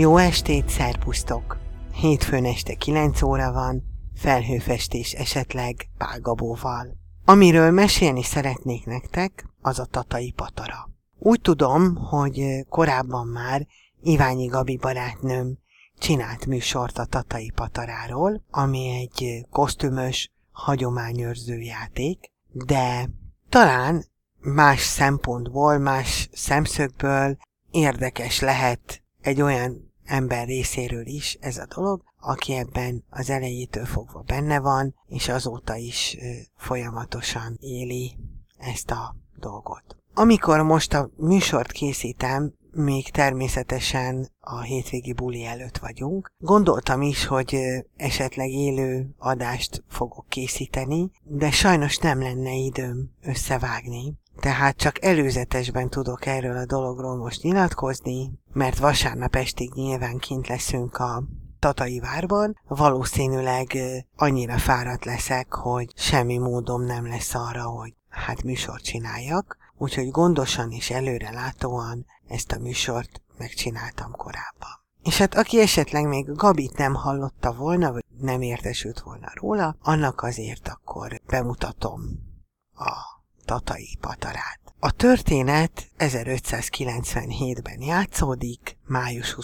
Jó estét, szerbusztok! Hétfőn este 9 óra van, felhőfestés esetleg Pál Gabóval. Amiről mesélni szeretnék nektek, az a Tatai Patara. Úgy tudom, hogy korábban már Iványi Gabi barátnőm csinált műsort a Tatai Pataráról, ami egy kosztümös, hagyományőrző játék, de talán más szempontból, más szemszögből érdekes lehet egy olyan ember részéről is ez a dolog, aki ebben az elejétől fogva benne van, és azóta is folyamatosan éli ezt a dolgot. Amikor most a műsort készítem, még természetesen a hétvégi buli előtt vagyunk. Gondoltam is, hogy esetleg élő adást fogok készíteni, de sajnos nem lenne időm összevágni. Tehát csak előzetesben tudok erről a dologról most nyilatkozni, mert vasárnap estig nyilván kint leszünk a Tatai várban. Valószínűleg annyira fáradt leszek, hogy semmi módom nem lesz arra, hogy műsort csináljak. Úgyhogy gondosan és előrelátóan ezt a műsort megcsináltam korábban. És aki esetleg még Gabit nem hallotta volna, vagy nem értesült volna róla, annak azért akkor bemutatom a Tatai Patarát. A történet 1597-ben játszódik, május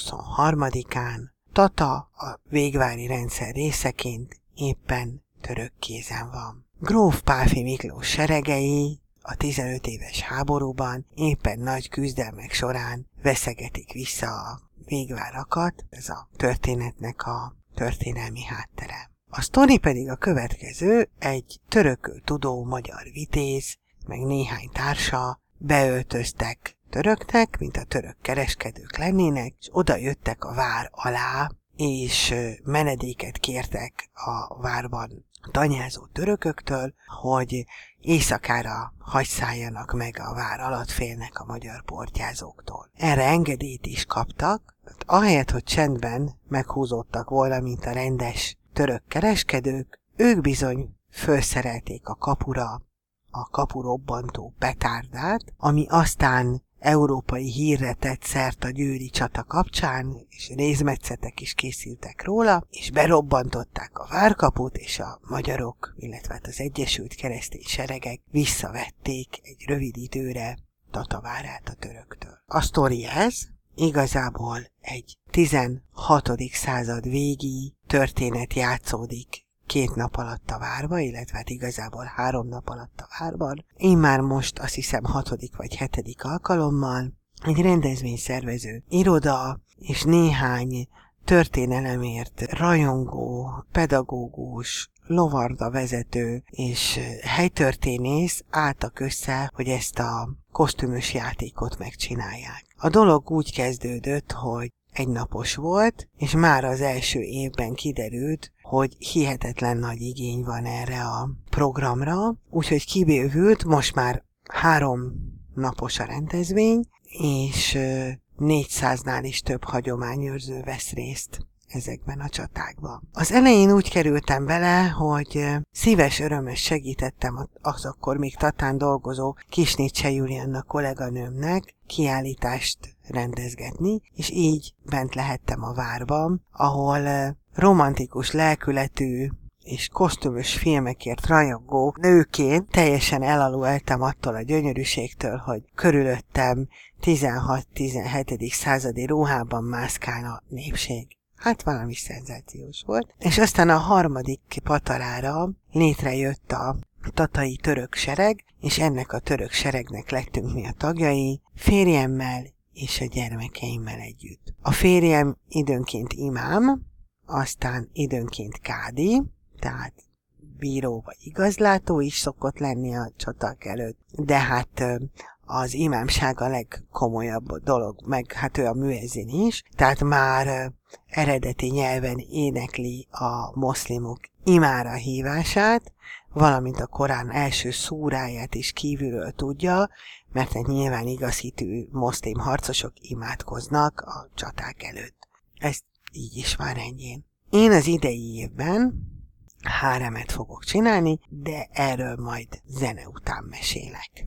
23-án. Tata a végvári rendszer részeként éppen török kézen van. Gróf Pálffy Miklós seregei a 15 éves háborúban éppen nagy küzdelmek során veszegetik vissza a végvárakat, ez a történetnek a történelmi háttere. A sztori pedig a következő, egy törököl tudó magyar vitéz, meg néhány társa beöltöztek töröknek, mint a török kereskedők lennének, és oda jöttek a vár alá, és menedéket kértek a várban tanyázó törököktől, hogy éjszakára hagyszálljanak meg a vár alatt, félnek a magyar portyázóktól. Erre engedélyt is kaptak, ahelyett, hogy csendben meghúzódtak volna, mint a rendes török kereskedők, ők bizony felszerelték a kapura a kapurobbantó petárdát, ami aztán európai hírre tett szert a győri csata kapcsán, és rézmetszetek is készültek róla, és berobbantották a várkaput, és a magyarok, illetve az Egyesült Keresztény Seregek visszavették egy rövid időre Tata várát a töröktől. A sztori ez, igazából egy 16. század végi történet játszódik 2 nap alatt a várba, illetve igazából 3 nap alatt a várban. Én már most azt hiszem 6. vagy 7. alkalommal egy rendezvényszervező iroda és néhány történelemért rajongó, pedagógus, lovarda vezető és helytörténész álltak össze, hogy ezt a kosztümös játékot megcsinálják. A dolog úgy kezdődött, hogy egynapos volt, és már az első évben kiderült, hogy hihetetlen nagy igény van erre a programra, úgyhogy kibővült, most már 3 napos a rendezvény, és 400-nál is több hagyományőrző vesz részt ezekben a csatákban. Az elején úgy kerültem bele, hogy szíves örömös segítettem az akkor még Tatán dolgozó Kisnicse Julianna kolléganőmnek kiállítást rendezgetni, és így bent lehettem a várban, ahol romantikus lelkületű és kosztümös filmekért rajongó nőként teljesen elalultam attól a gyönyörűségtől, hogy körülöttem 16-17. századi ruhában mászkál a népség. Valami szenzációs volt. És aztán a 3. patarára létrejött a tatai török sereg, és ennek a török seregnek lettünk mi a tagjai, férjemmel és a gyermekeimmel együtt. A férjem időnként imám, aztán időnként kádi, tehát bíró vagy igazlátó is szokott lenni a csaták előtt, de az imámság a legkomolyabb dolog, meg ő a müezzin is, tehát már eredeti nyelven énekli a moszlimok imára hívását, valamint a Korán első szúráját is kívülről tudja, mert nyilván igazhitű moszlim harcosok imádkoznak a csaták előtt. Ezt így is már ennyi. Én az idei évben háremet fogok csinálni, de erről majd zene után mesélek.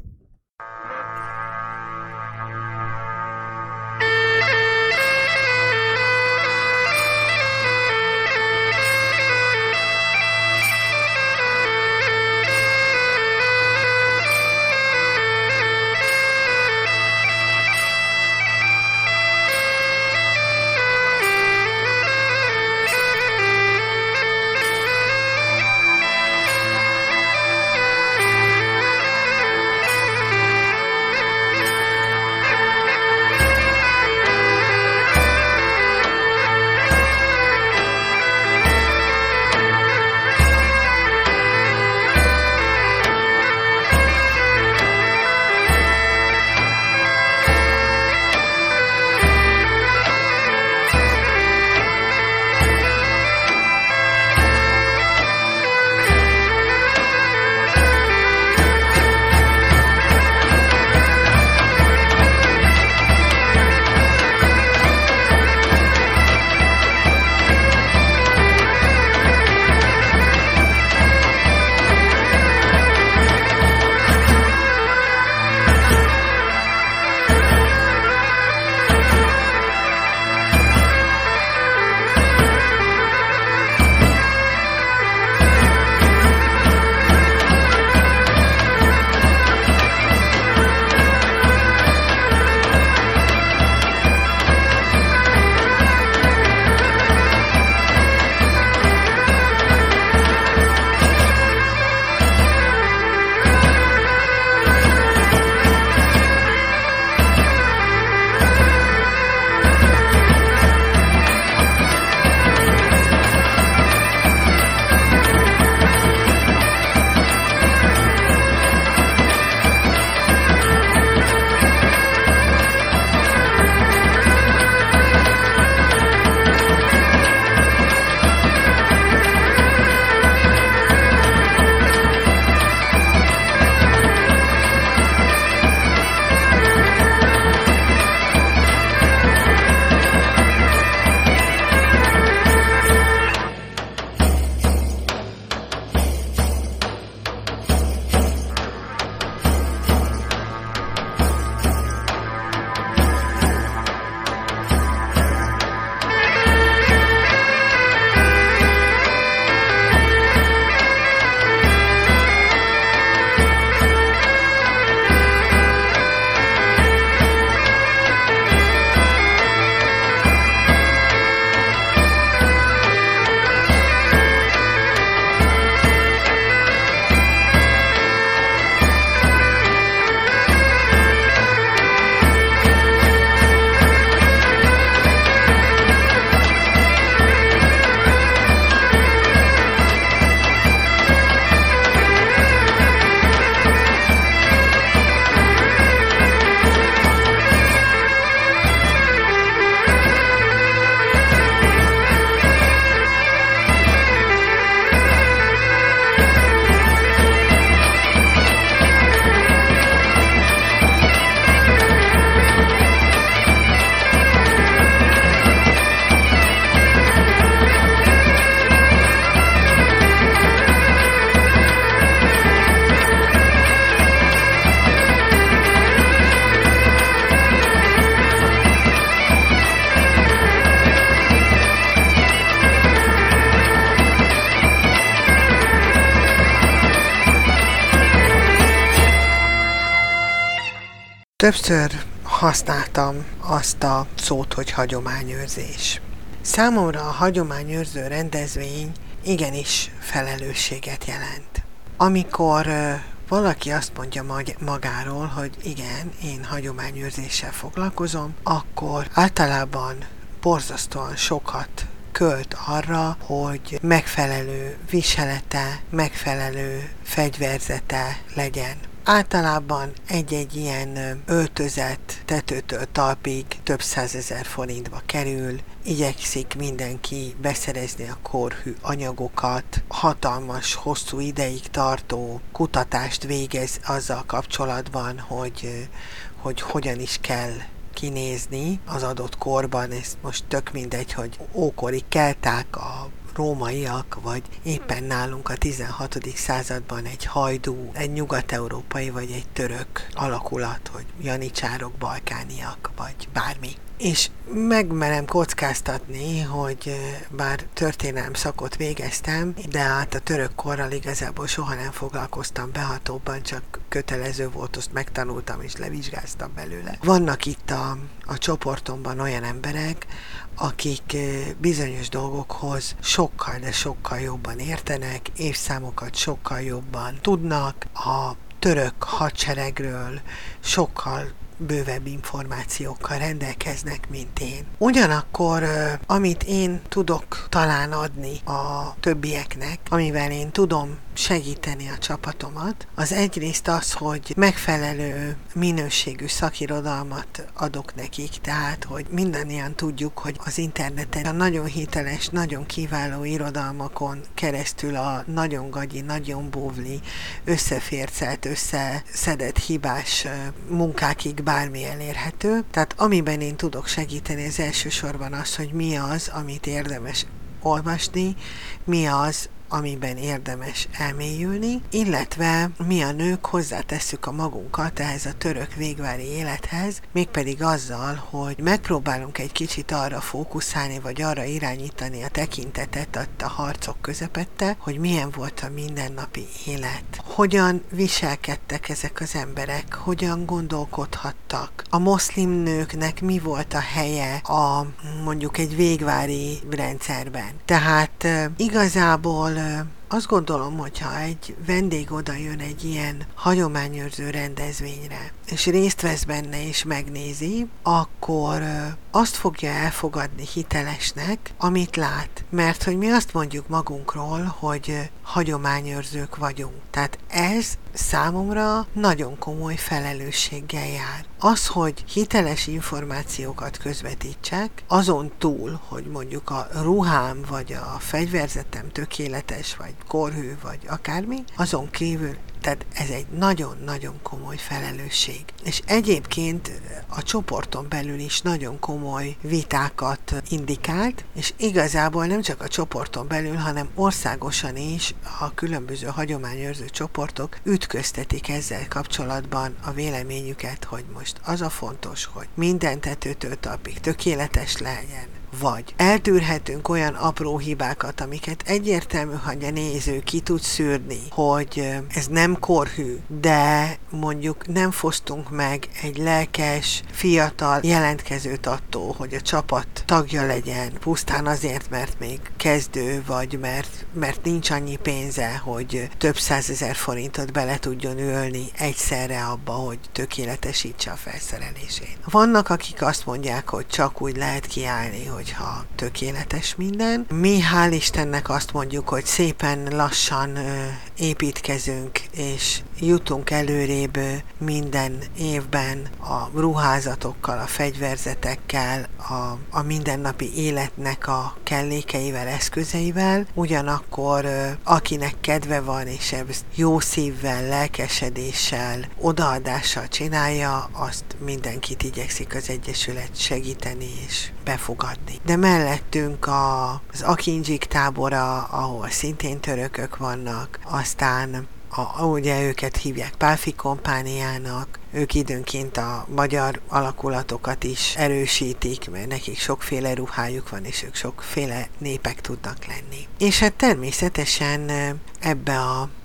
Többször használtam azt a szót, hogy hagyományőrzés. Számomra a hagyományőrző rendezvény igenis felelősséget jelent. Amikor valaki azt mondja magáról, hogy igen, én hagyományőrzéssel foglalkozom, akkor általában borzasztóan sokat költ arra, hogy megfelelő viselete, megfelelő fegyverzete legyen. Általában egy-egy ilyen öltözet tetőtől talpig több 100 000 forintba kerül, igyekszik mindenki beszerezni a korhű anyagokat, hatalmas, hosszú ideig tartó kutatást végez azzal kapcsolatban, hogy hogyan is kell kinézni az adott korban. Ez most tök mindegy, hogy ókori kelták, a rómaiak, vagy éppen nálunk a 16. században egy hajdú, egy nyugat-európai vagy egy török alakulat, hogy janicsárok, balkániak, vagy bármi. És megmerem kockáztatni, hogy bár történelem szakot végeztem, de hát a török korral igazából soha nem foglalkoztam behatóbban, csak kötelező volt, azt megtanultam és levizsgáztam belőle. Vannak itt a csoportomban olyan emberek, akik bizonyos dolgokhoz sokkal, de sokkal jobban értenek, évszámokat sokkal jobban tudnak, a török hadseregről sokkal bővebb információkkal rendelkeznek, mint én. Ugyanakkor, amit én tudok talán adni a többieknek, amivel én tudom segíteni a csapatomat, az egyrészt az, hogy megfelelő minőségű szakirodalmat adok nekik, tehát, hogy mindannyian tudjuk, hogy az interneten a nagyon hiteles, nagyon kiváló irodalmakon keresztül a nagyon gagyi, nagyon bóvli, összefércelt, összeszedett hibás munkákig bármi elérhető. Tehát amiben én tudok segíteni, az elsősorban az, hogy mi az, amit érdemes olvasni, mi az, amiben érdemes elmélyülni, illetve mi a nők hozzátesszük a magunkat ehhez a török végvári élethez, mégpedig azzal, hogy megpróbálunk egy kicsit arra fókuszálni, vagy arra irányítani a tekintetet a harcok közepette, hogy milyen volt a mindennapi élet. Hogyan viselkedtek ezek az emberek, hogyan gondolkodhattak. A moszlim nőknek mi volt a helye mondjuk egy végvári rendszerben. Tehát igazából azt gondolom, hogyha egy vendég oda jön egy ilyen hagyományőrző rendezvényre, és részt vesz benne és megnézi, akkor azt fogja elfogadni hitelesnek, amit lát. Mert hogy mi azt mondjuk magunkról, hogy hagyományőrzők vagyunk. Tehát ez számomra nagyon komoly felelősséggel jár. Az, hogy hiteles információkat közvetítsek, azon túl, hogy mondjuk a ruhám vagy a fegyverzetem tökéletes, vagy korhű, vagy akármi, azon kívül, tehát ez egy nagyon-nagyon komoly felelősség. És egyébként a csoporton belül is nagyon komoly vitákat indikált, és igazából nem csak a csoporton belül, hanem országosan is a különböző hagyományőrző csoportok ütköztetik ezzel kapcsolatban a véleményüket, hogy most az a fontos, hogy minden tetőtől talpig tökéletes legyen, vagy eltűrhetünk olyan apró hibákat, amiket egyértelmű, hogy a néző ki tud szűrni, hogy ez nem korhű, de mondjuk nem fosztunk meg egy lelkes, fiatal jelentkezőt attól, hogy a csapat tagja legyen, pusztán azért, mert még kezdő, vagy mert nincs annyi pénze, hogy több 100 000 forintot bele tudjon ülni egyszerre abba, hogy tökéletesítse a felszerelését. Vannak, akik azt mondják, hogy csak úgy lehet kiállni, hogyha tökéletes minden. Mi hál' Istennek azt mondjuk, hogy szépen lassan építkezünk, és jutunk előrébb minden évben a ruházatokkal, a fegyverzetekkel, a mindennapi életnek a kellékeivel, eszközeivel. Ugyanakkor akinek kedve van, és ezt jó szívvel, lelkesedéssel, odaadással csinálja, azt mindenkit igyekszik az Egyesület segíteni és befogadni. De mellettünk az Akindzsik tábora, ahol szintén törökök vannak, aztán ugye őket hívják Pálfi kompániának, ők időnként a magyar alakulatokat is erősítik, mert nekik sokféle ruhájuk van, és ők sokféle népek tudnak lenni. És hát természetesen ebbe a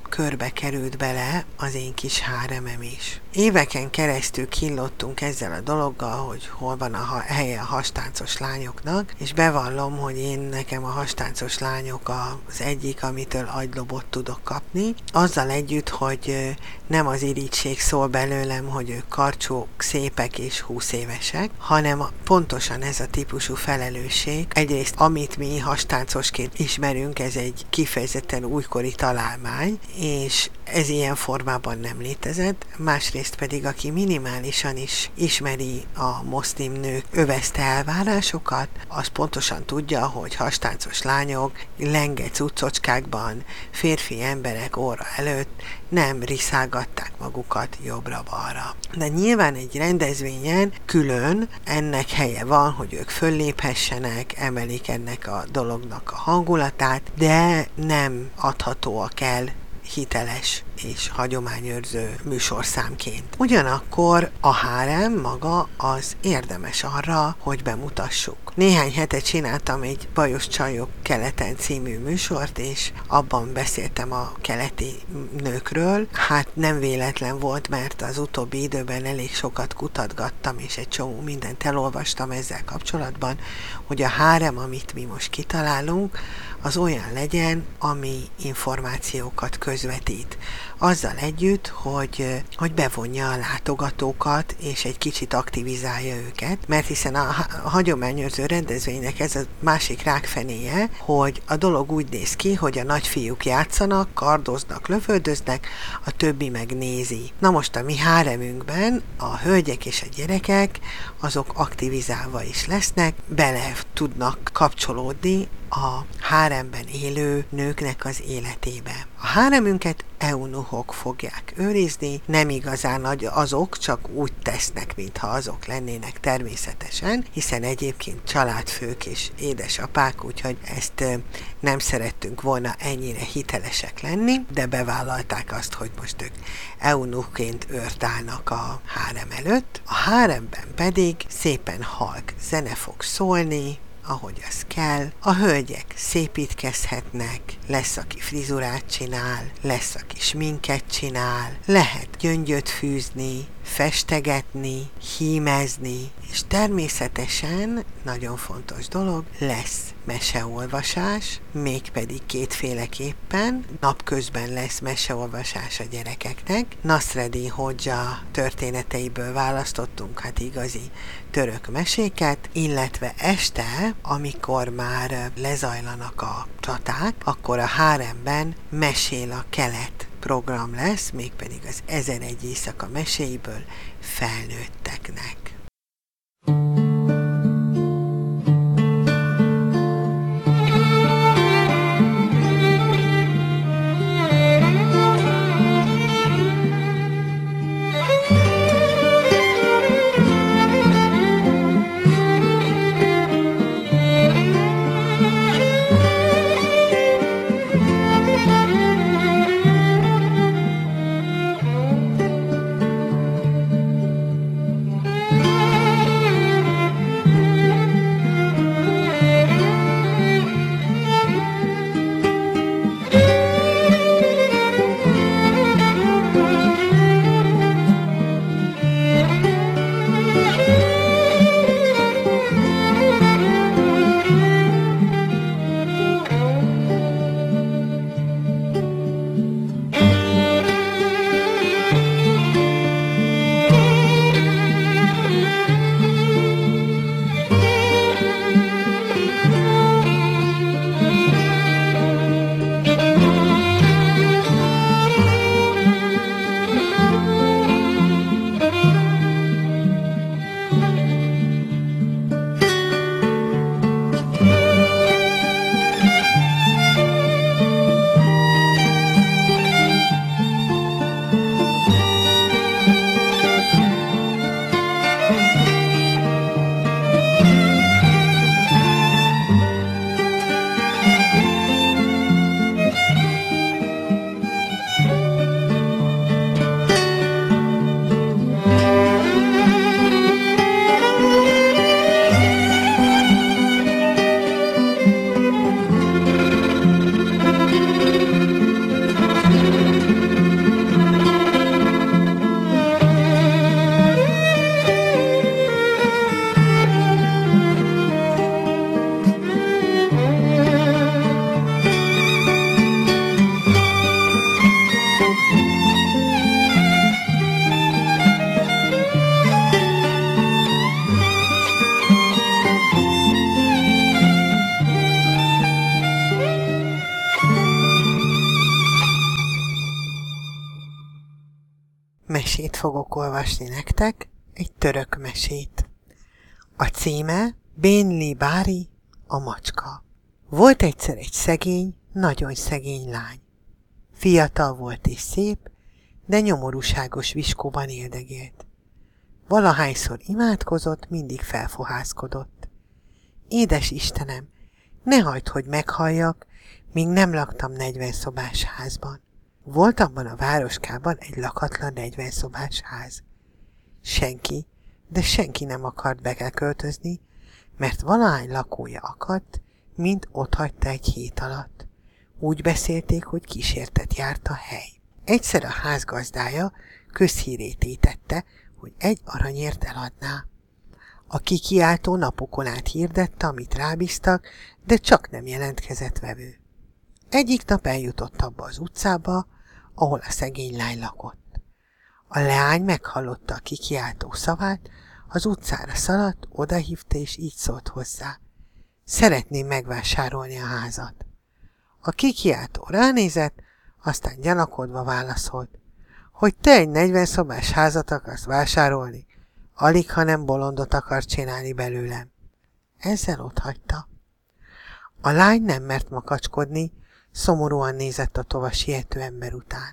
körbe került bele az én kis háremem is. Éveken keresztül kínlottunk ezzel a dologgal, hogy hol van a helye a hastáncos lányoknak, és bevallom, hogy nekem a hastáncos lányok az egyik, amitől agylobot tudok kapni. Azzal együtt, hogy nem az irigység szól belőlem, hogy ők karcsúk, szépek és 20 évesek, hanem pontosan ez a típusú felelősség. Egyrészt, amit mi hastáncosként ismerünk, ez egy kifejezetten újkori találmány, és ez ilyen formában nem létezett. Másrészt pedig, aki minimálisan is ismeri a moszlim nők övezte elvárásokat, az pontosan tudja, hogy hastáncos lányok lenge cuccocskákban férfi emberek óra előtt nem riszálgatták magukat jobbra-balra. De nyilván egy rendezvényen külön ennek helye van, hogy ők fölléphessenek, emelik ennek a dolognak a hangulatát, de nem adhatóak el hiteles és hagyományőrző műsorszámként. Ugyanakkor a hárem maga az érdemes arra, hogy bemutassuk. Néhány hete csináltam egy Bajos Csajok keleten című műsort, és abban beszéltem a keleti nőkről. Hát nem véletlen volt, mert az utóbbi időben elég sokat kutatgattam, és egy csomó mindent elolvastam ezzel kapcsolatban, hogy a hárem, amit mi most kitalálunk, az olyan legyen, ami információkat közvetít. Azzal együtt, hogy bevonja a látogatókat, és egy kicsit aktivizálja őket, mert hiszen a hagyományőrző rendezvénynek ez a másik rákfenéje, hogy a dolog úgy néz ki, hogy a nagyfiúk játszanak, kardoznak, lövöldöznek, a többi meg nézi. Na most a mi háremünkben a hölgyek és a gyerekek azok aktivizálva is lesznek, bele tudnak kapcsolódni a háremben élő nőknek az életébe. A háremünket eunuchok fogják őrizni, nem igazán azok, csak úgy tesznek, mintha azok lennének természetesen, hiszen egyébként családfők és édesapák, úgyhogy ezt nem szerettünk volna ennyire hitelesek lenni, de bevállalták azt, hogy most ők eunuchként őrt állnak a hárem előtt. A háremben pedig szépen halk zene fog szólni, ahogy az kell. A hölgyek szépítkezhetnek, lesz, aki frizurát csinál, lesz, aki sminket csinál, lehet gyöngyöt fűzni, festegetni, hímezni, és természetesen, nagyon fontos dolog, lesz meseolvasás, mégpedig kétféleképpen. Napközben lesz meseolvasás a gyerekeknek. Nasreddin Hodzsa történeteiből választottunk hát igazi török meséket, illetve este, amikor már lezajlanak a csaták, akkor a háremben mesél a kelet program lesz, mégpedig az 1001 éjszaka meséiből felnőtteknek. mesét fogok olvasni nektek, egy török mesét. A címe Bénli Bári, a macska. Volt egyszer egy szegény, nagyon szegény lány. Fiatal volt és szép, de nyomorúságos viskóban éldegélt. Valahányszor imádkozott, mindig felfohászkodott. Édes Istenem, ne hagyd, hogy meghalljak, míg nem laktam 40 szobás házban. Volt abban a városkában egy lakatlan 40 szobás ház. Senki, de senki nem akart beköltözni, mert valahány lakója akadt, mind otthagyta egy hét alatt. Úgy beszélték, hogy kísértet járt a hely. Egyszer a házgazdája közhírét étette, hogy egy aranyért eladná. A kikiáltó napokon át hirdette, amit rábíztak, de csak nem jelentkezett vevő. Egyik nap eljutott abba az utcába, ahol a szegény lány lakott. A leány meghallotta a kikiáltó szavát, az utcára szaladt, odahívta és így szólt hozzá. Szeretném megvásárolni a házat. A kikiáltó ránézett, aztán gyanakodva válaszolt, hogy te egy 40 szobás házat akarsz vásárolni, alig, ha nem bolondot akar csinálni belőlem. Ezzel otthagyta. A lány nem mert makacskodni, szomorúan nézett a tova siető ember után.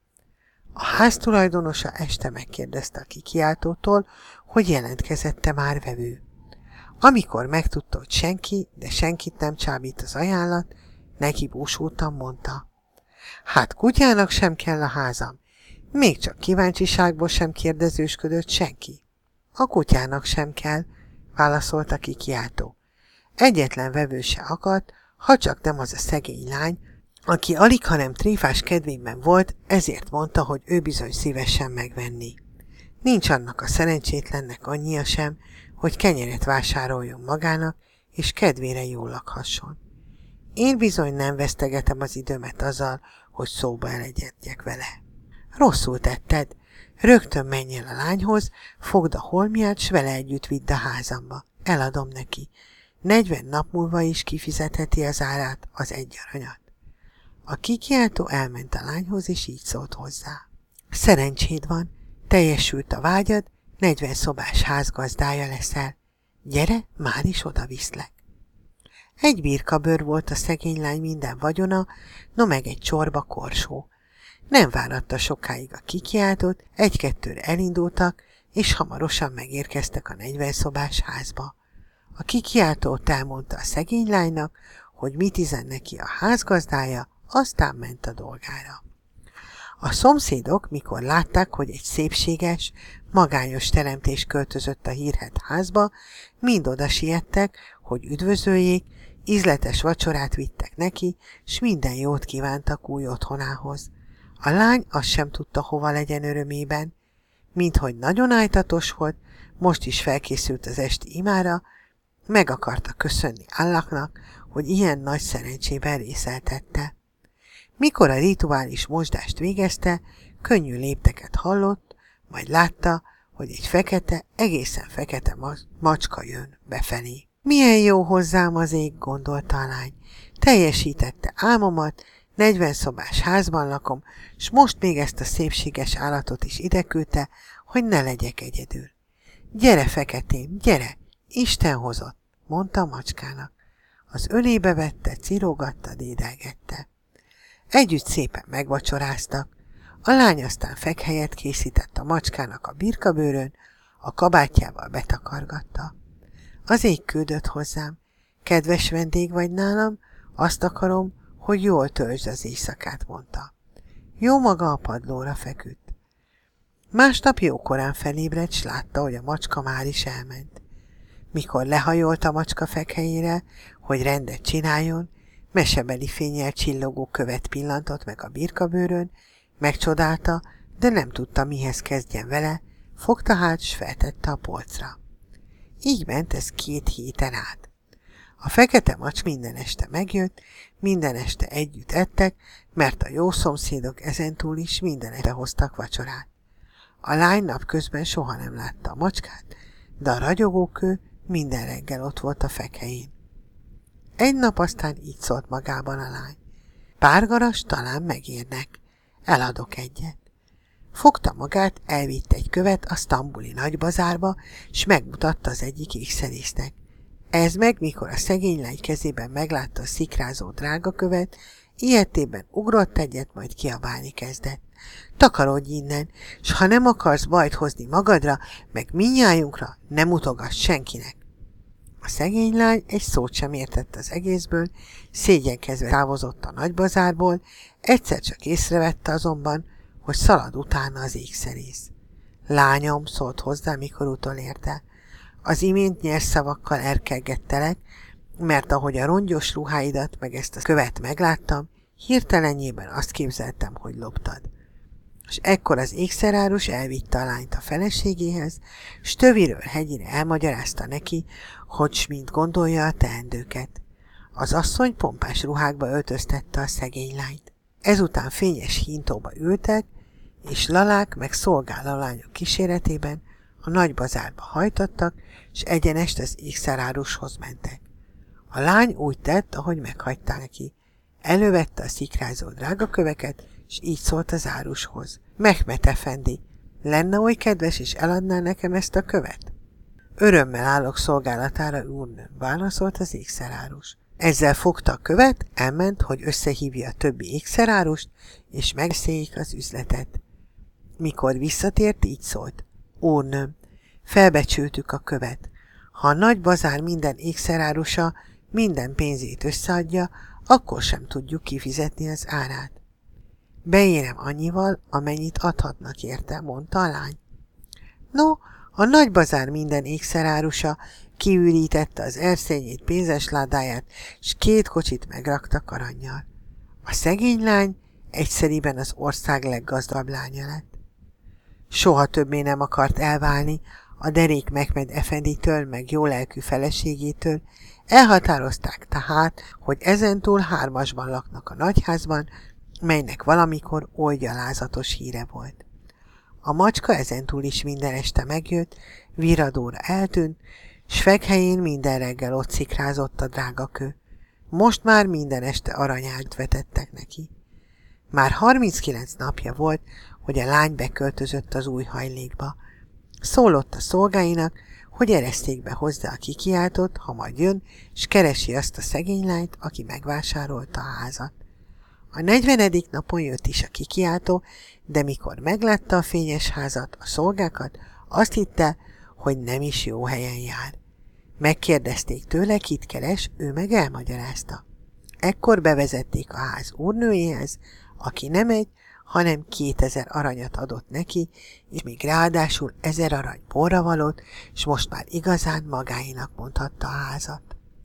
A ház tulajdonosa este megkérdezte a kikiáltótól, hogy jelentkezette már vevő. Amikor megtudta, hogy senki, de senkit nem csábít az ajánlat, neki búsultan mondta. Hát kutyának sem kell a házam, még csak kíváncsiságból sem kérdezősködött senki. A kutyának sem kell, válaszolta kikiáltó. Egyetlen vevő se akadt, ha csak nem az a szegény lány, aki alig, hanem tréfás kedvében volt, ezért mondta, hogy ő bizony szívesen megvenni. Nincs annak a szerencsétlennek annyia sem, hogy kenyeret vásároljon magának, és kedvére jól lakhasson. Én bizony nem vesztegetem az időmet azzal, hogy szóba elegyedjek vele. Rosszul tetted, rögtön menj el a lányhoz, fogd a holmiát, s vele együtt vidd a házamba. Eladom neki. 40 nap múlva is kifizetheti az árát, az egy aranyat. A kikiáltó elment a lányhoz, és így szólt hozzá. Szerencséd van, teljesült a vágyad, 40 szobás házgazdája leszel. Gyere, már is oda viszlek. Egy birkabőr volt a szegény lány minden vagyona, no meg egy csorba korsó. Nem váratta sokáig a kikiáltót, egy-kettőre elindultak, és hamarosan megérkeztek a 40 szobás házba. A kikiáltót elmondta a szegény lánynak, hogy mit üzen neki a házgazdája, aztán ment a dolgára. A szomszédok, mikor látták, hogy egy szépséges, magányos teremtés költözött a hírhedt házba, mind oda siettek, hogy üdvözöljék, ízletes vacsorát vittek neki, s minden jót kívántak új otthonához. A lány azt sem tudta, hova legyen örömében. Minthogy nagyon ájtatos volt, most is felkészült az esti imára, meg akarta köszönni Allahnak, hogy ilyen nagy szerencsében részeltette. Mikor a rituális mosdást végezte, könnyű lépteket hallott, majd látta, hogy egy fekete, egészen fekete macska jön befelé. Milyen jó hozzám az ég, gondolta a lány. Teljesítette álmomat, 40 szobás házban lakom, s most még ezt a szépséges állatot is ideküldte, hogy ne legyek egyedül. Gyere, feketém, gyere, Isten hozott, mondta a macskának. Az ölébe vette, cirógatta, dédelgette. Együtt szépen megvacsoráztak. A lány aztán fekhelyet készített a macskának a birkabőrön, a kabátjával betakargatta. Az ég küldött hozzám. Kedves vendég vagy nálam, azt akarom, hogy jól töltsd az éjszakát, mondta. Jó maga a padlóra feküdt. Másnap jókorán felébredt, s látta, hogy a macska már is elment. Mikor lehajolt a macska fekhelyére, hogy rendet csináljon, mesebeli fénnyel csillogó követ pillantott meg a birkabőrön, megcsodálta, de nem tudta, mihez kezdjen vele, fogta hát, s feltette a polcra. Így ment ez 2 héten át. A fekete macs minden este megjött, minden este együtt ettek, mert a jó szomszédok ezentúl is minden este hoztak vacsorát. A lány napközben soha nem látta a macskát, de a ragyogókő minden reggel ott volt a fekhelyén. Egy nap aztán így szólt magában a lány. Pár garas talán megérnek, eladok egyet. Fogta magát, elvitt egy követ a sztambuli nagybazárba, s megmutatta az egyik ékszerésznek. Ez meg, mikor a szegény lány kezében meglátta a szikrázó drágakövet, ilyetében ugrott egyet, majd kiabálni kezdett. Takarodj innen, s ha nem akarsz bajt hozni magadra, meg mindnyájunkra, nem mutogass senkinek. A szegény lány egy szót sem értett az egészből, szégyenkezve távozott a nagybazárból, egyszer csak észrevette azonban, hogy szalad utána az ékszerész. Lányom, szólt hozzá, mikor utolérte. Az imént nyers szavakkal erkelgettelek, mert ahogy a rongyos ruháidat meg ezt a követ megláttam, hirtelenjében azt képzeltem, hogy loptad. És ekkor az ékszerárus elvitte a lányt a feleségéhez, s töviről hegyire elmagyarázta neki, hogy s mint gondolja a teendőket. Az asszony pompás ruhákba öltöztette a szegény lányt. Ezután fényes híntóba ültek, és lalák meg szolgállalányok kíséretében a nagy bazárba hajtottak, s egyenest az ékszerárushoz mentek. A lány úgy tett, ahogy meghagyták neki. Elővette a szikrázó drágaköveket, és így szólt az árushoz. Mehmet efendi, lenne oly kedves, és eladná nekem ezt a követ? Örömmel állok szolgálatára, úrnőm, válaszolt az ékszerárus. Ezzel fogta a követ, elment, hogy összehívja a többi ékszerárust, és megbeszéljék az üzletet. Mikor visszatért, így szólt. Úrnőm, felbecsültük a követ. Ha a nagy bazár minden ékszerárusa minden pénzét összeadja, akkor sem tudjuk kifizetni az árát. Beérem annyival, amennyit adhatnak érte, mondta a lány. No, a nagy bazár minden ékszerárusa kiürítette az erszényét, pénzesládáját, s 2 kocsit megraktak arannyal. A szegény lány egyszeriben az ország leggazdagabb lánya lett. Soha többé nem akart elválni a derék Mehmed efenditől, meg jólelkű feleségétől, elhatározták tehát, hogy ezentúl 3-asban laknak a nagyházban, melynek valamikor oly gyalázatos híre volt. A macska ezentúl is minden este megjött, Viradóra eltűnt, s fekhelyén minden reggel ott szikrázott a drágakő. Most már minden este aranyát vetettek neki. Már 39 napja volt, hogy a lány beköltözött az új hajlékba. Szólott a szolgáinak, hogy ereszték be hozzá a kikiáltót, ha majd jön, s keresi azt a szegény lányt, aki megvásárolta a házat. A 40. napon jött is a kikiáltó, de mikor meglátta a fényes házat, a szolgákat, azt hitte, hogy nem is jó helyen jár. Megkérdezték tőle, kit keres, ő meg elmagyarázta. Ekkor bevezették a ház úrnőjéhez, aki nem egy, hanem 2000 aranyat adott neki, és még ráadásul 1000 arany borravalót, és most már igazán magáénak mondhatta a házat.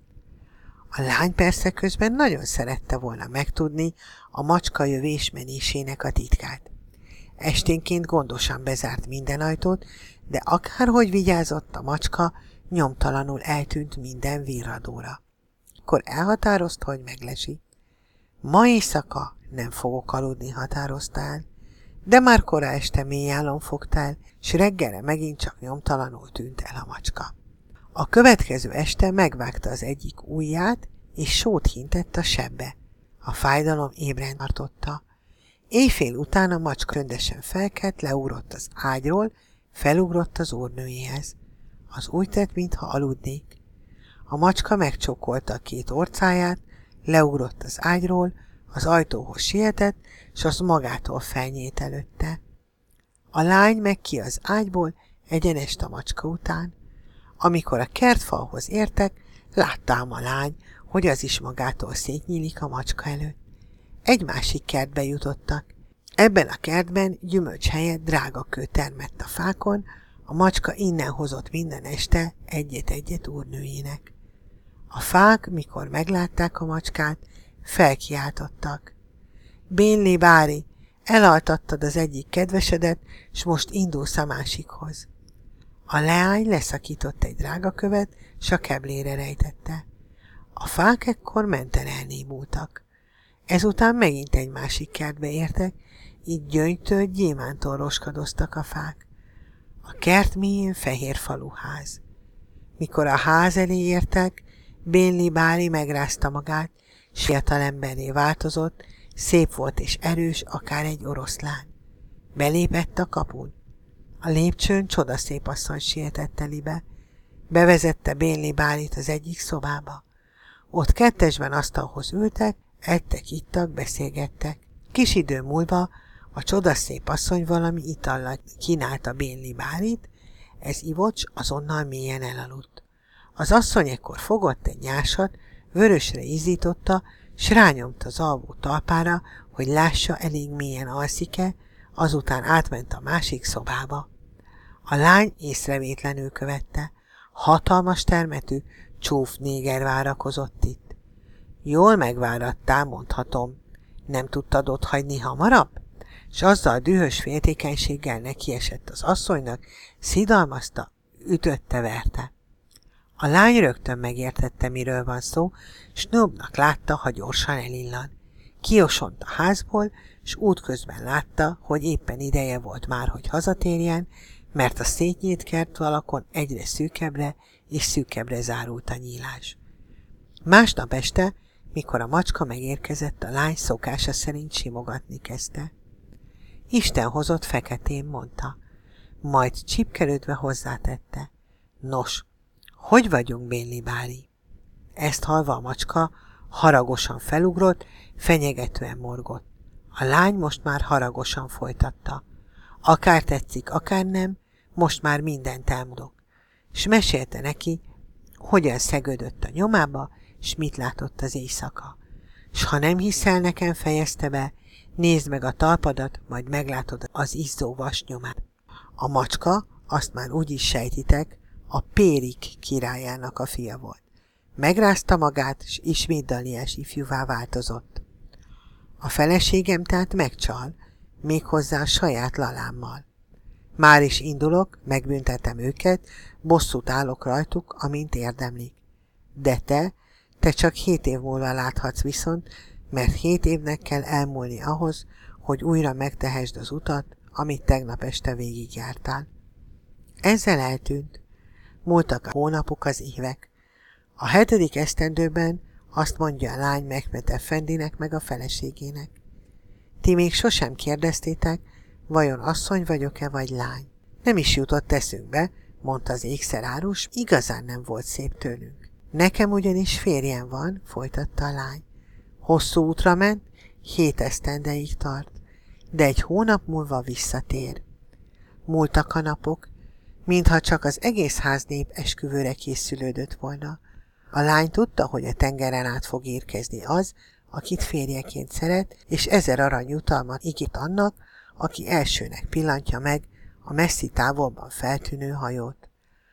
A lány persze közben nagyon szerette volna megtudni a macska jövés-menésének a titkát. Esténként gondosan bezárt minden ajtót, de akárhogy vigyázott a macska, nyomtalanul eltűnt minden Viradóra. Akkor elhatározta, hogy meglesi. Ma éjszaka nem fogok aludni, határozta el, de már kora este mély álom fogta el, s reggelre megint csak nyomtalanul tűnt el a macska. A következő este megvágta az egyik ujját, és sót hintett a sebbe. A fájdalom ébren tartotta. Éjfél után a macska csöndesen felkelt, leugrott az ágyról, felugrott az úrnőjéhez. Az úgy tett, mintha aludnék. A macska megcsókolta a 2 orcáját, leugrott az ágyról, az ajtóhoz sietett, s az magától felnyét előtte. A lány meg ki az ágyból, egyenest a macska után. Amikor a kertfalhoz értek, láttam a lány, hogy az is magától szétnyílik a macska előtt. Egy másik kertbe jutottak. Ebben a kertben gyümölcs helyett drágakő termett a fákon, a macska innen hozott minden este egyet-egyet úrnőjének. A fák, mikor meglátták a macskát, felkiáltottak. Bénli bári, elaltattad az egyik kedvesedet, s most indulsz a másikhoz. A leány leszakított egy drágakövet, s a keblére rejtette. A fák ekkor menten elnémultak. Ezután megint egy másik kertbe értek, így gyöngytől, gyémántól roskadoztak a fák. A kert mélyén fehér faluház. Mikor a ház elé értek, Bénli bári megrázta magát, s fiatalemberré változott, szép volt és erős, akár egy oroszlán. Belépett a kapun. A lépcsőn csodaszép asszony sietett telibe. Bevezette Bénli Bálit az egyik szobába. Ott kettesben asztalhoz ültek, ettek, ittak, beszélgettek. Kis idő múlva a csodaszép asszony valami itallal kínálta Bénli Bálit, ez ivócs azonnal mélyen elaludt. Az asszony ekkor fogott egy nyársat, vörösre izzította, s rányomta az alvó talpára, hogy lássa, elég mélyen alszik-e, azután átment a másik szobába. A lány észrevétlenül követte. Hatalmas termetű, csúf néger várakozott itt. Jól megvárattál, mondhatom. Nem tudtad otthagyni hamarabb? S azzal dühös féltékenységgel nekiesett az asszonynak, szidalmazta, ütötte, verte. A lány rögtön megértette, miről van szó, s Noobnak látta, ha gyorsan elillan. Kiosont a házból, s útközben látta, hogy éppen ideje volt már, hogy hazatérjen, mert a szétnyílt kertvalakon egyre szűkebbre és szűkebbre zárult a nyílás. Másnap este, mikor a macska megérkezett, a lány szokása szerint simogatni kezdte. Isten hozott feketén, mondta, majd csipkelődve hozzátette. Nos, hogy vagyunk, Bénli Báli? Ezt hallva a macska haragosan felugrott, fenyegetően morgott. A lány most már haragosan folytatta. Akár tetszik, akár nem, most már mindent elmondok. S mesélte neki, hogyan szegődött a nyomába, s mit látott az éjszaka. S ha nem hiszel nekem, fejezte be, nézd meg a talpadat, majd meglátod az izzó vas nyomát. A macska, azt már úgy is sejtitek, a Périk királyának a fia volt. Megrázta magát, s ismét Daliás ifjúvá változott. A feleségem tehát megcsal, méghozzá a saját lalámmal. Már is indulok, megbüntetem őket, bosszút állok rajtuk, amint érdemlik. De te csak 7 év múlva láthatsz viszont, mert 7 évnek kell elmúlni ahhoz, hogy újra megtehesd az utat, amit tegnap este végigjártál. Ezzel eltűnt. Múltak a hónapok, az évek. A 7. esztendőben azt mondja a lány Mehmet Effendinek meg a feleségének. Ti még sosem kérdeztétek, vajon asszony vagyok-e vagy lány? Nem is jutott eszünkbe, mondta az ékszerárus, igazán nem volt szép tőlünk. Nekem ugyanis férjem van, folytatta a lány. Hosszú útra ment, 7 esztendeig tart, de egy hónap múlva visszatér. Múltak a napok, mintha csak az egész háznép esküvőre készülődött volna. A lány tudta, hogy a tengeren át fog érkezni az, akit férjeként szeret, és 1000 aranyjutalmat ígért annak, aki elsőnek pillantja meg a messzi távolban feltűnő hajót.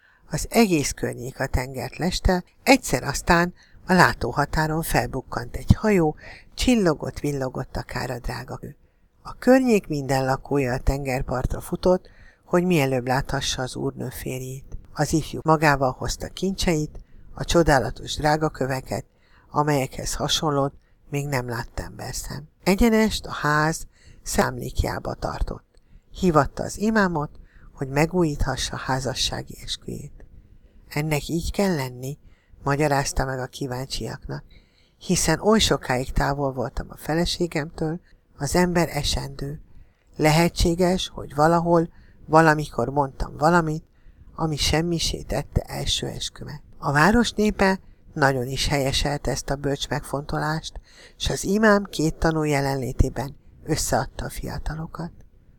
Az egész környék a tengert leste, egyszer aztán a látóhatáron felbukkant egy hajó, csillogott-villogott akár a drága kő. A környék minden lakója a tengerpartra futott, hogy mielőbb láthassa az úrnő férjét. Az ifjú magával hozta kincseit, a csodálatos drágaköveket, amelyekhez hasonlót még nem látta emberszem. Egyenest a ház számlékjába tartott. Hívatta az imámot, hogy megújíthassa házassági esküjét. Ennek így kell lenni, magyarázta meg a kíváncsiaknak, hiszen oly sokáig távol voltam a feleségemtől, az ember esendő. Lehetséges, hogy valahol, valamikor mondtam valamit, ami semmisé tette első eskümet. A város népe nagyon is helyeselt ezt a bölcs megfontolást, s az imám 2 tanú jelenlétében összeadta a fiatalokat.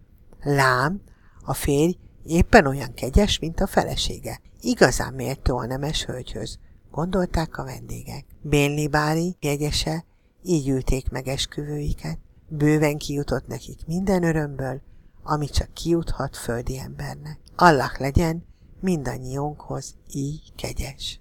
Lám, a férj éppen olyan kegyes, mint a felesége. Igazán méltó a nemes hölgyhöz, gondolták a vendégek. Bénli Báli jegyese, így ülték meg esküvőiket. Bőven kijutott nekik minden örömből, ami csak kijuthat földi embernek. Allah legyen mindannyiunkhoz így kegyes.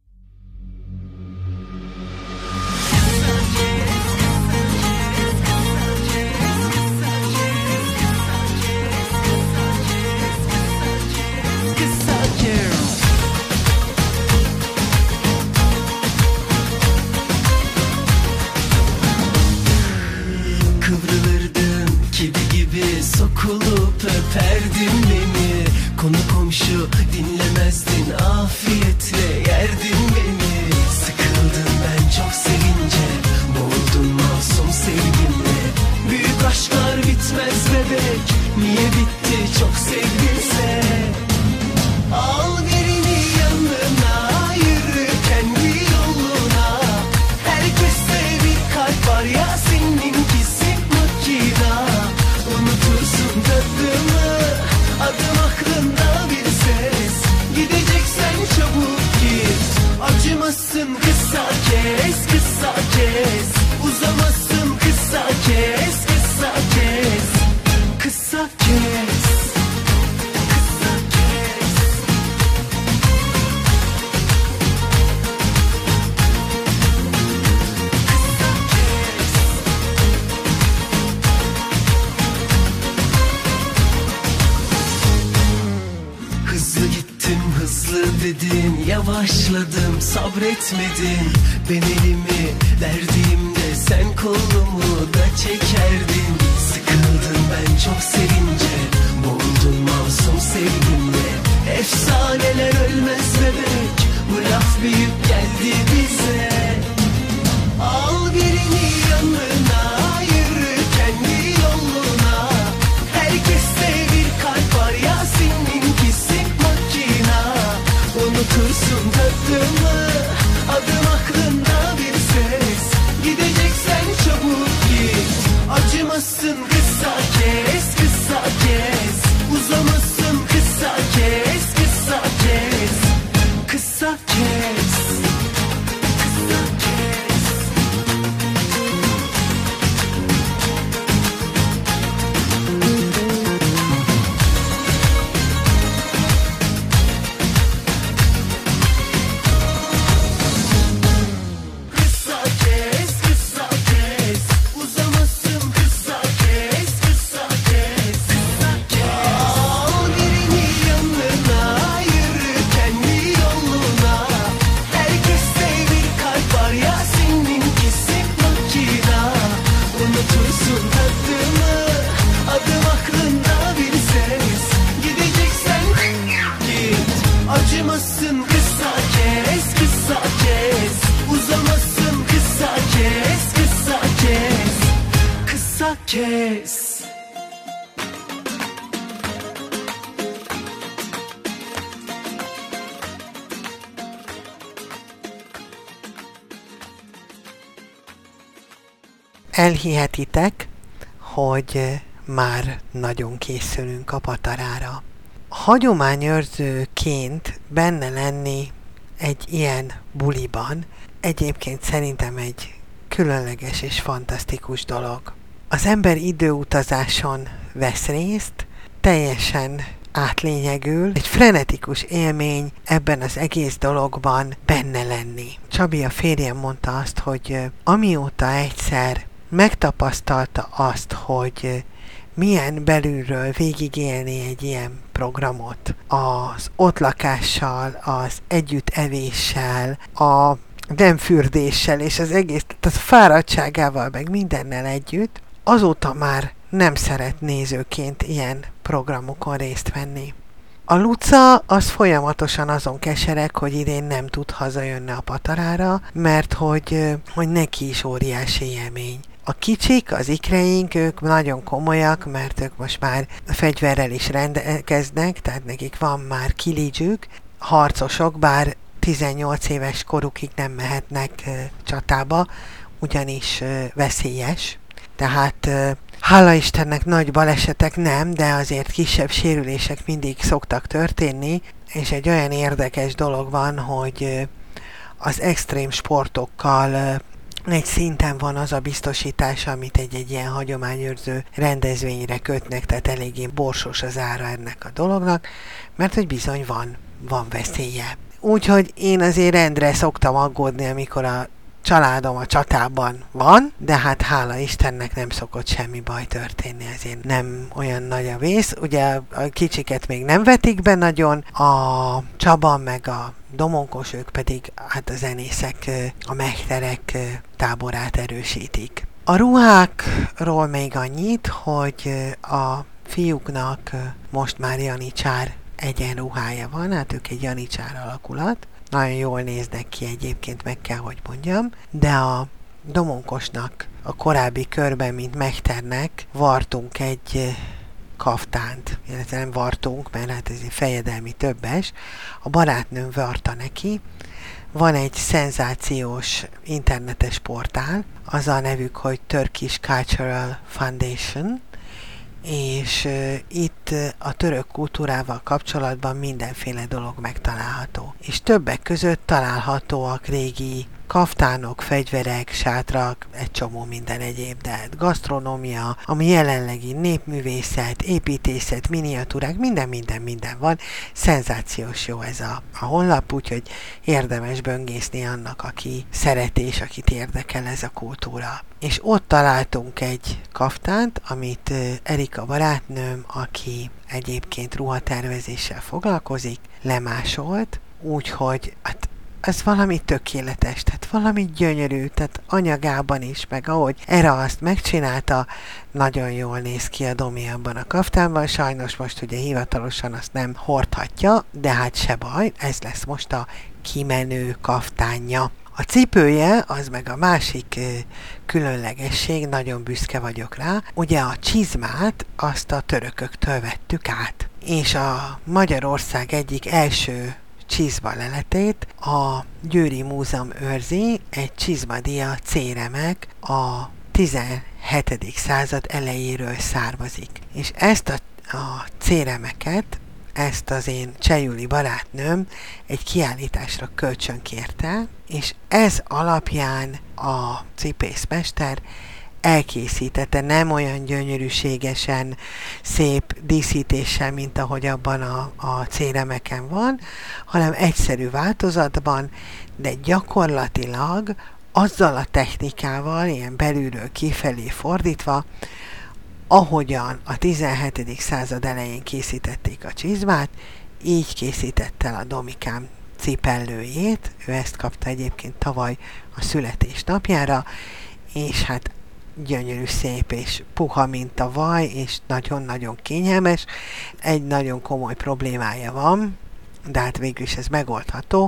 Kıvrılırdım kedi gibi sokulup öperdin beni. Konu komşu dinlemezdin, afiyetle yerdin beni. Sıkıldım ben çok sevince, boğuldun masum sevgimle. Büyük aşklar bitmez bebek, niye bitti çok sevdinse? Al birini yanına, yürü kendi yoluna. Herkeste bir kalp var ya, seninkisi makina. Unutursun tadını, adım aklında bir ses. Gideceksen çabuk git, acımasın kısa kes, kısa kes. Uzamasın kısa kes, kısa kes. Kısa kes. Hızlı gittim, hızlı dedin, yavaşladım, sabretmedin. Ben elimi verdiğimde sen kolumu da çekerdin. Sıkıldın ben çok sevince, boğuldun masum sevgimle. Efsaneler ölmez bebek, bu laf büyük geldi bize. Al birini yanına, yürü kendi yoluna. Herkeste bir kalp var ya, seninkisi makina. Unutursun tadımı, adım aklında bir ses. Gideceksen çabuk git, acımasın kısa kes, kısa kes. Uzamasın kısa kes, kısa kes. Kısa kes. Kısa kes. Kısa kes, kısa kes. Uzamasın kısa kes, kısa kes. Kısa kes. Al birini yanına, yürü kendi yoluna. Herkeste bir kalp var ya, seninkisi makina. Unutursun tadını, adım aklında bir ses. Gideceksen git, acımasın kısa kes, kısa kes. Uzamasın kısa kes, kısa kes. Kısa kes. Elhihetitek, hogy már nagyon készülünk a patarára. Hagyományőrzőként benne lenni egy ilyen buliban egyébként szerintem egy különleges és fantasztikus dolog. Az ember időutazáson vesz részt, teljesen átlényegül, egy frenetikus élmény ebben az egész dologban benne lenni. Csabi, a férjem, mondta azt, hogy amióta egyszer megtapasztalta azt, hogy milyen belülről végigélni egy ilyen programot, az ottlakással, az együttevéssel, a nem fürdéssel és az egész, tehát fáradtságával, meg mindennel együtt, azóta már nem szeret nézőként ilyen programokon részt venni. A Luca az folyamatosan azon kesereg, hogy idén nem tud hazajönni a patarára, mert hogy neki is óriási élmény. A kicsik, az ikreink, ők nagyon komolyak, mert ők most már fegyverrel is rendelkeznek, tehát nekik van már kilidzsük, harcosok, bár 18 éves korukig nem mehetnek csatába, ugyanis veszélyes. Tehát hála Istennek nagy balesetek nem, de azért kisebb sérülések mindig szoktak történni, és egy olyan érdekes dolog van, hogy az extrém sportokkal egy szinten van az a biztosítás, amit egy ilyen hagyományőrző rendezvényre kötnek, tehát eléggé borsos az ára ennek a dolognak, mert hogy bizony van veszélye. Úgyhogy én azért rendre szoktam aggódni, amikor a családom a csatában van, de hát hála Istennek nem szokott semmi baj történni, ezért nem olyan nagy a vész. Ugye a kicsiket még nem vetik be nagyon, a Csaba meg a Domonkos, ők pedig hát a zenészek, a mechterek táborát erősítik. A ruhákról még annyit, hogy a fiúknak most már janicsár egyenruhája van, hát ők egy janicsár alakulat. Nagyon jól néznek ki egyébként, meg kell, hogy mondjam, de a Domonkosnak a korábbi körben, mint Mechternek vartunk egy kaftánt, illetve nem vartunk, mert hát ez egy fejedelmi többes, a barátnőm varta neki. Van egy szenzációs internetes portál, az a nevük, hogy Turkish Cultural Foundation, és itt a török kultúrával kapcsolatban mindenféle dolog megtalálható. És többek között találhatóak régi kaftánok, fegyverek, sátrak, egy csomó minden egyéb, de hát gasztronómia, ami jelenlegi népművészet, építészet, miniatúrák, minden van. Szenzációs jó ez a honlap, úgyhogy érdemes böngészni annak, aki szereti és akit érdekel ez a kultúra. És ott találtunk egy kaftánt, amit Erika barátnőm, aki egyébként ruhatervezéssel foglalkozik, lemásolt, úgyhogy hát ez valami tökéletes, tehát valami gyönyörű, tehát anyagában is, meg ahogy Era azt megcsinálta, nagyon jól néz ki a Domi abban a kaftánban, sajnos most ugye hivatalosan azt nem hordhatja, de hát se baj, ez lesz most a kimenő kaftánja. A cipője, az meg a másik különlegesség, nagyon büszke vagyok rá. Ugye a csizmát azt a törököktől vettük át, és a Magyarország egyik első csizma leletét a Győri Múzeum őrzi, egy csizmadia céremek a 17. század elejéről származik. És ezt a céremeket, ezt az én csehjuli barátnőm egy kiállításra kölcsönkérte, és ez alapján a cipészmester elkészítette, nem olyan gyönyörűségesen szép díszítéssel, mint ahogy abban a céremeken van, hanem egyszerű változatban, de gyakorlatilag azzal a technikával, ilyen belülről kifelé fordítva, ahogyan a 17. század elején készítették a csizmát, így készítette el a Domikám cipellőjét, ő ezt kapta egyébként tavaly a születésnapjára, és hát gyönyörű, szép és puha, mint a vaj, és nagyon-nagyon kényelmes. Egy nagyon komoly problémája van, de hát végül is ez megoldható,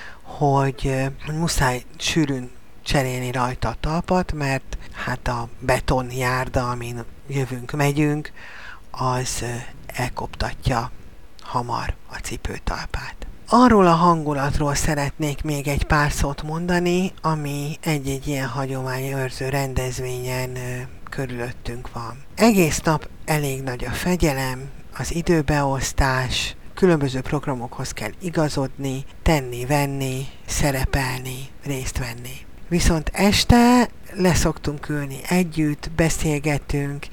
hogy muszáj sűrűn cserélni rajta a talpat, mert hát a betonjárda, amin megyünk, az elkoptatja hamar a cipőtalpát. Arról a hangulatról szeretnék még egy pár szót mondani, ami egy-egy ilyen hagyományőrző rendezvényen körülöttünk van. Egész nap elég nagy a fegyelem, az időbeosztás, különböző programokhoz kell igazodni, tenni, venni, szerepelni, részt venni. Viszont este leszoktunk ülni együtt, beszélgetünk,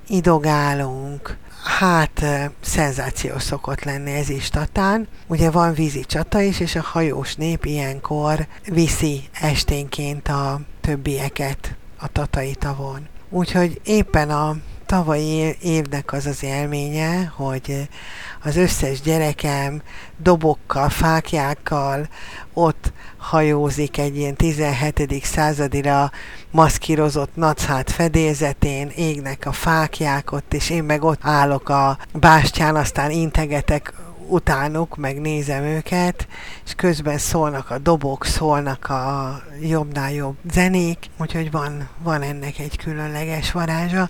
idogálunk, hát szenzációs szokott lenni ez is Tatán. Ugye van vízi csata is, és a hajós nép ilyenkor viszi esténként a többieket a tatai tavon. Úgyhogy éppen a tavalyi évnek az az élménye, hogy az összes gyerekem dobokkal, fáklyákkal ott hajózik egy ilyen 17. századira maszkírozott nacát fedélzetén, égnek a fáklyák ott, és én meg ott állok a bástyán, aztán integetek utánuk, meg nézem őket, és közben szólnak a dobok, szólnak a jobbnál jobb zenék, úgyhogy van ennek egy különleges varázsa.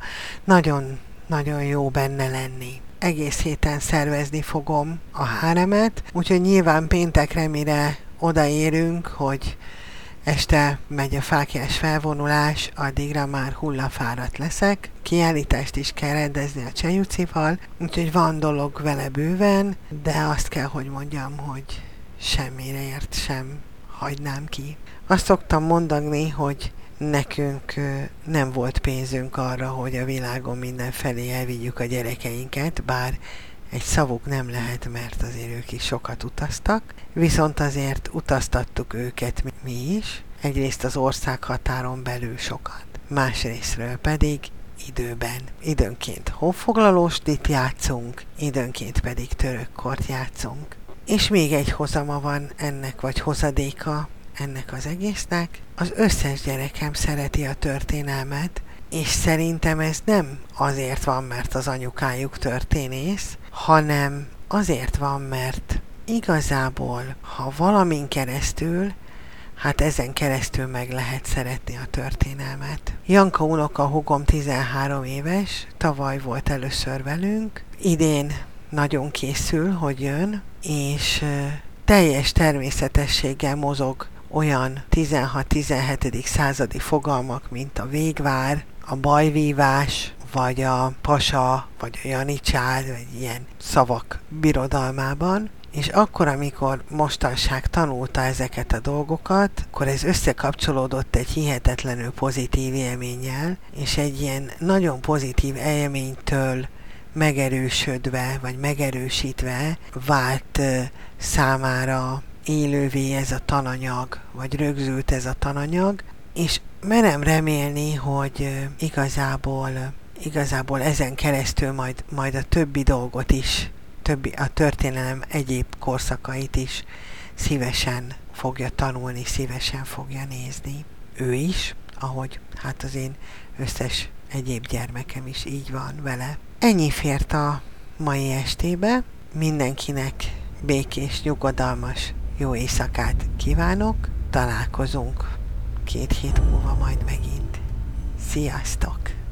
Nagyon jó benne lenni. Egész héten szervezni fogom a háremet, úgyhogy nyilván péntekre, mire odaérünk, hogy este megy a fáklyás felvonulás, addigra már hullafáradt leszek. Kiállítást is kell rendezni a Csehjucival, úgyhogy van dolog vele bőven, de azt kell, hogy mondjam, hogy semmireért sem hagynám ki. Azt szoktam mondani, hogy nekünk nem volt pénzünk arra, hogy a világon mindenfelé elvigyük a gyerekeinket, bár egy szavuk nem lehet, mert azért ők is sokat utaztak, viszont azért utaztattuk őket mi is, egyrészt az országhatáron belül sokat, másrésztről pedig időben. Időnként honfoglalósdit játszunk, időnként pedig törökkort játszunk. És még egy hozama van ennek, vagy hozadéka ennek az egésznek. Az összes gyerekem szereti a történelmet, és szerintem ez nem azért van, mert az anyukájuk történész, hanem azért van, mert igazából, ha valamin keresztül hát ezen keresztül meg lehet szeretni a történelmet. Janka unoka húgom 13 éves, tavaly volt először velünk, idén nagyon készül, hogy jön, és teljes természetességgel mozog olyan 16-17. Századi fogalmak, mint a végvár, a bajvívás, vagy a pasa, vagy a janicsár, vagy ilyen szavak birodalmában, és akkor, amikor mostanság tanulta ezeket a dolgokat, akkor ez összekapcsolódott egy hihetetlenül pozitív élménnyel, és egy ilyen nagyon pozitív élménytől megerősödve, vagy megerősítve vált számára élővé ez a tananyag, vagy rögzült ez a tananyag, és merem remélni, hogy igazából ezen keresztül majd a többi dolgot is, a történelem egyéb korszakait is szívesen fogja tanulni, szívesen fogja nézni. Ő is, ahogy hát az én összes egyéb gyermekem is így van vele. Ennyi fért a mai estébe. Mindenkinek békés, nyugodalmas, jó éjszakát kívánok. Találkozunk 2 hét múlva majd megint. Sziasztok!